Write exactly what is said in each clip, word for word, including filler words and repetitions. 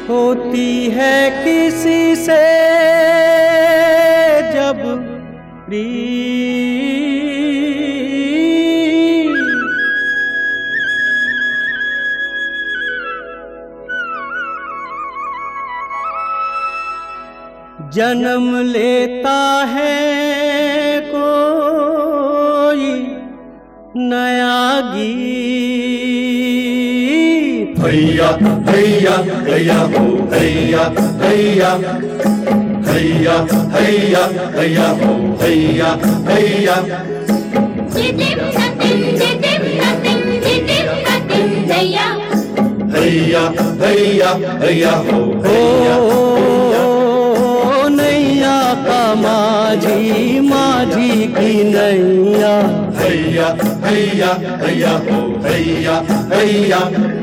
होती है किसी से जब प्रीत, जन्म लेता है कोई नया गीत। हैया हैया हैया हो हैया हैया हैया हैया हैया हो हैया हैया। हैया हैया हैया हो हैया हैया। नैया का माझी माझी की नैया। हैया हैया हैया हो हैया हैया।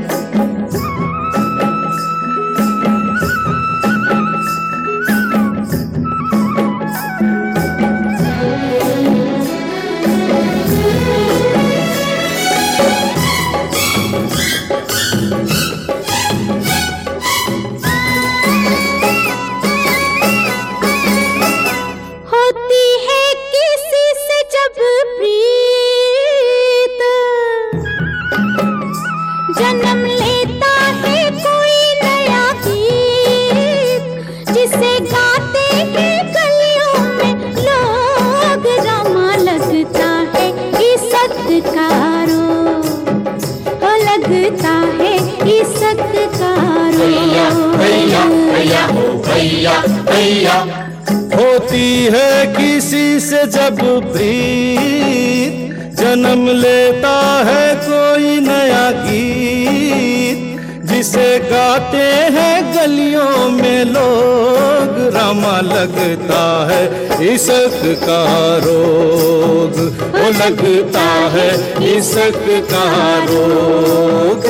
जन्म लेता है कोई नया गीत, जिसे गाते हैं गलियों में लोग। रमा लगता है इसक का रोग, ओ लगता है इसक का रोग। हैया हैया हो हैया हैया। होती है किसी से जब प्रीत, जन्म लेता है कोई नया गीत, जिसे गाते हैं गलियों में लोग। रमा लगता है इसक का रोग, वो लगता है इसक का रोग।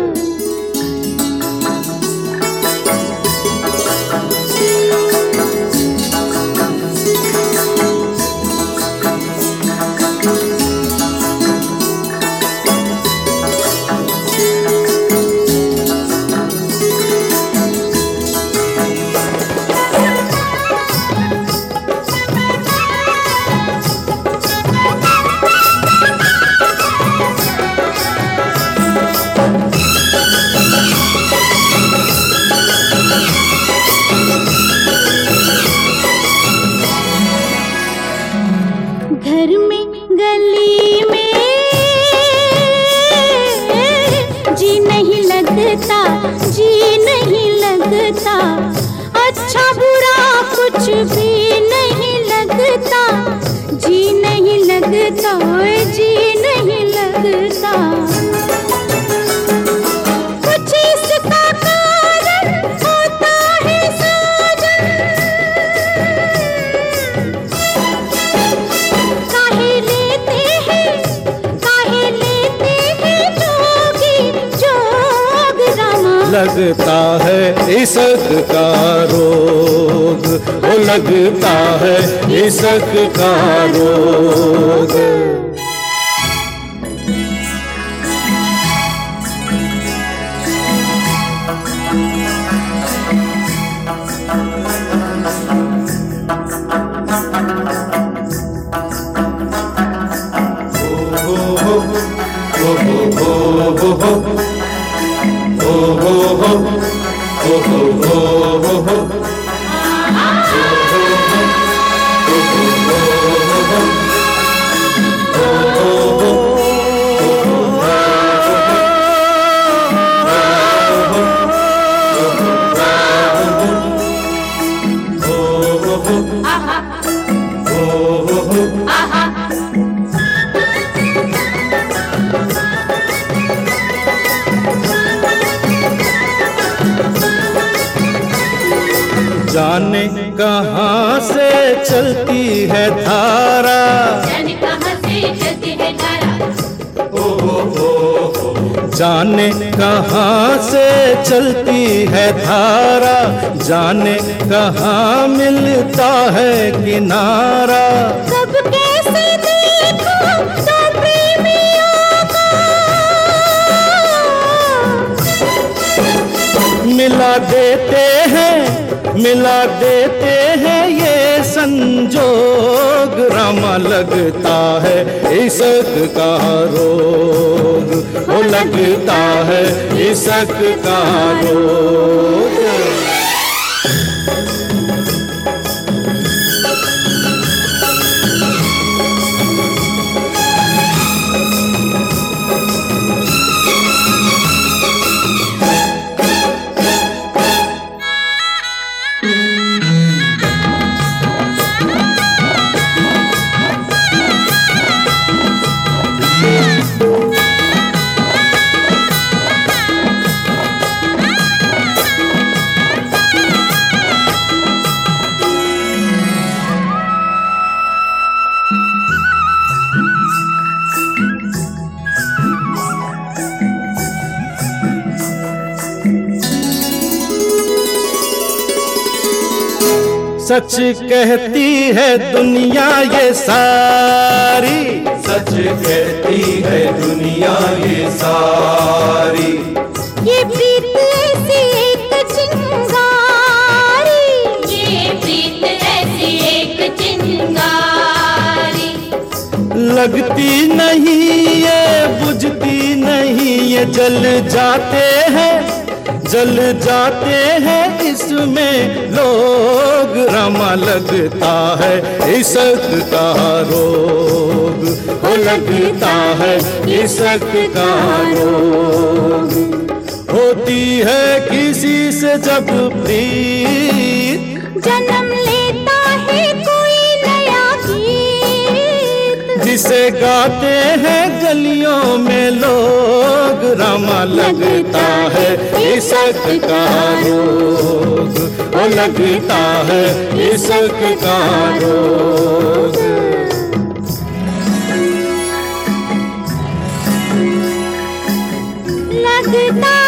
घर में गली में जी नहीं लगता, जी नहीं लगता। अच्छा बुरा कुछ भी नहीं लगता, जी नहीं लगता, जी नहीं लगता। कुछ इसका कारण होता है साजन, काहे लेते हैं काहे लेते हैं जोगी जोग। रमा लगता है इसक का रोग, वो लगता है इसक का रोग। जाने कहाँ से चलती है धारा, जाने कहाँ से चलती है धारा। जाने कहाँ से चलती है धारा, जाने कहाँ मिलता है किनारा। कब कैसे देखो तो प्रेमियों को मिला देते हैं मिला देते हैं ये संजोग, रामा लगता है इश्क का रोग, वो लगता है इश्क का रोग। सच कहती है दुनिया ये सारी, सच कहती है दुनिया ये सारी, ये प्रीत ऐसी एक चिंगारी, ये प्रीत ऐसी एक चिंगारी, लगती नहीं ये बुझती नहीं ये, जल जाते हैं जल जाते हैं इसमें लोग, रामा लगता है इश्क का रोग, वो लगता है इश्क का रोग। होती है किसी से जब प्रीत, जन्म लेता है कोई नया गीत, जिसे गाते हैं गलियों में लोग, रामा लगता है इश्क का रोग, वो लगता है इश्क का रोग। लगता